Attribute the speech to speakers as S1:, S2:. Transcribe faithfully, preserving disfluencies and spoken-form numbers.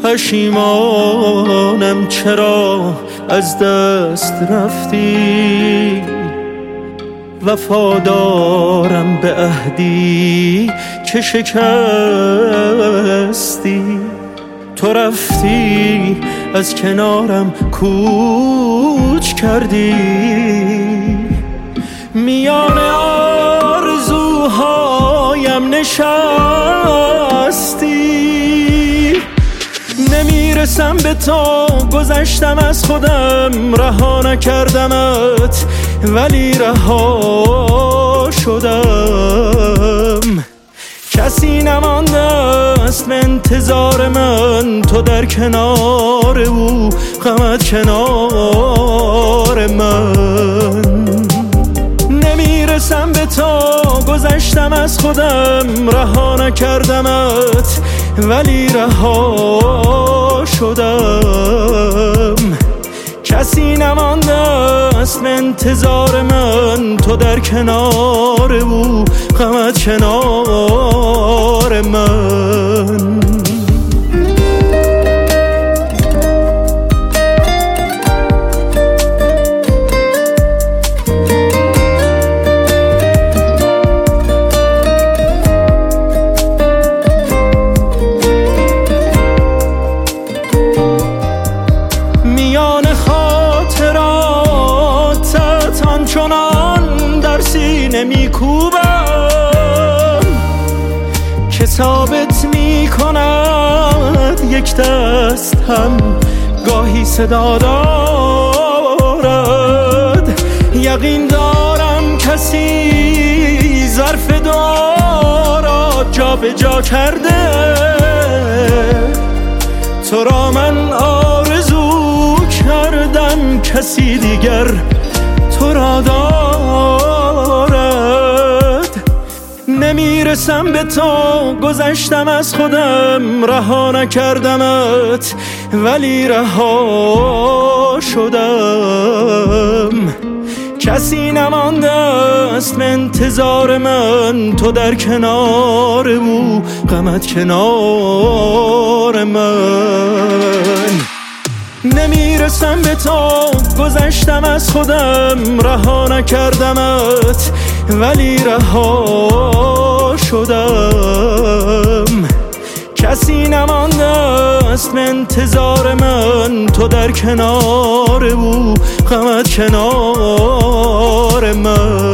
S1: پشیمانم چرا از دست رفتی، وفادارم به عهدی که شکستی. تو رفتی از کنارم کوچ کردی، میان آرزوهایم نشستی. نمیرسم به تو، گذشتم از خودم، رها نکردمت ولی رها شدم. کسی نمانده است به انتظار من، تو در کنار او، غمت کنار من. نمیرسم به تو، گذشتم از خودم، رها نکردمت ولی رها شدم. کسی نمانده است به انتظار من، تو در کنار او، غمت کنار من. چنان در سینه میکوبم که ثابت میکند یک دست هم گاهی صدا دارد. یقین دارم کسی ظرف دعا را جا به جا کرده، تو را من آرزو کردم کسی دیگر تو را دارد. نمیرسم به تو، گذشتم از خودم، رها نکردمت ولی رها شدم. کسی نمانده است به انتظار من، تو در کنار او، غمت کنار من. نمیرسم به تو، گذشتم از خودم، رها نکردمت ولی رها شدم. کسی نمانده است به انتظار من، تو در کنار او، غمت کنار من.